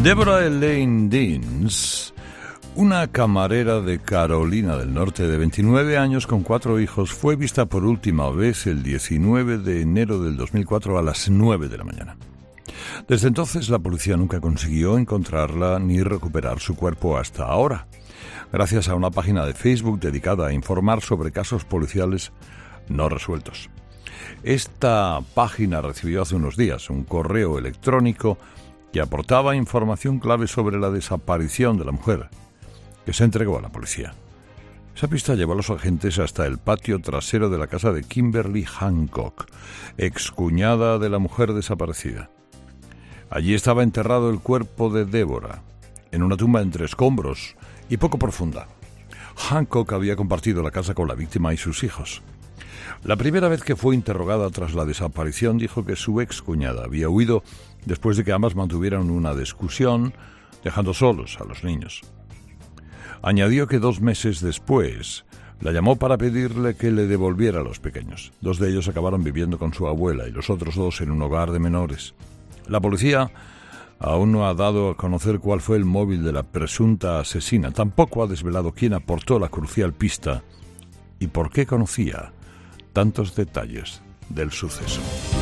Deborah Elaine Deans, una camarera de Carolina del Norte de 29 años con 4 hijos, fue vista por última vez el 19 de enero del 2004 a las 9 de la mañana. Desde entonces la policía nunca consiguió encontrarla ni recuperar su cuerpo hasta ahora, gracias a una página de Facebook dedicada a informar sobre casos policiales no resueltos. Esta página recibió hace unos días un correo electrónico que aportaba información clave sobre la desaparición de la mujer, que se entregó a la policía. Esa pista llevó a los agentes hasta el patio trasero de la casa de Kimberly Hancock, excuñada de la mujer desaparecida. Allí estaba enterrado el cuerpo de Deborah, en una tumba entre escombros y poco profunda. Hancock había compartido la casa con la víctima y sus hijos. La primera vez que fue interrogada tras la desaparición dijo que su excuñada había huido después de que ambas mantuvieran una discusión, dejando solos a los niños. Añadió que 2 meses después la llamó para pedirle que le devolviera a los pequeños. 2 de ellos acabaron viviendo con su abuela y los otros 2 en un hogar de menores. La policía aún no ha dado a conocer cuál fue el móvil de la presunta asesina. Tampoco ha desvelado quién aportó la crucial pista y por qué conocía tantos detalles del suceso.